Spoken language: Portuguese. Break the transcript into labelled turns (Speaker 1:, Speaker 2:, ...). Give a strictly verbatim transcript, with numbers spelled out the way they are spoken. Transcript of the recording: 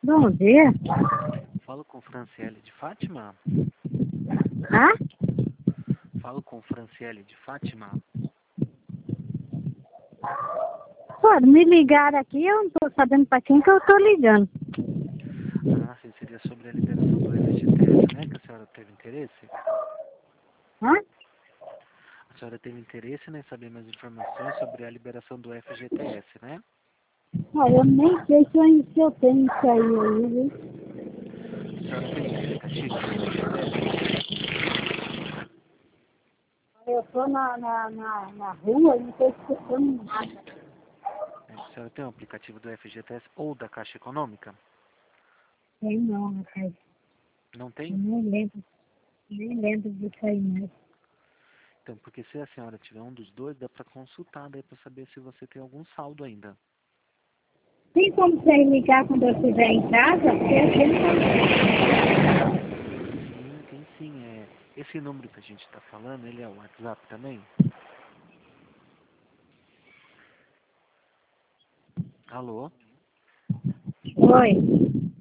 Speaker 1: Bom dia.
Speaker 2: Falo com Franciele de Fátima?
Speaker 1: Hã?
Speaker 2: Falo com Franciele de Fátima?
Speaker 1: Pode me ligar aqui, eu não estou sabendo para quem que eu estou ligando.
Speaker 2: Ah, sim, seria sobre a liberação do F G T S, né? Que a senhora teve interesse?
Speaker 1: Hã?
Speaker 2: A senhora teve interesse em saber mais informações sobre a liberação do F G T S, né?
Speaker 1: Olha, eu nem sei se eu, se eu tenho isso aí, aí, viu?
Speaker 2: A senhora tem um aplicativo do F G T S?
Speaker 1: Eu estou na, na, na, na rua e não estou escutando nada.
Speaker 2: É, a senhora tem um aplicativo do F G T S ou da Caixa Econômica?
Speaker 1: Tem não, rapaz.
Speaker 2: Não
Speaker 1: Eu
Speaker 2: tem?
Speaker 1: nem lembro. Nem lembro disso aí mais.
Speaker 2: Então, porque se a senhora tiver um dos dois, dá para consultar daí para saber se você tem algum saldo ainda.
Speaker 1: Tem como você ligar quando eu estiver em casa? Porque eu sempre...
Speaker 2: Sim, tem sim. É, esse número que a gente está falando, ele é o WhatsApp também? Alô?
Speaker 1: Oi.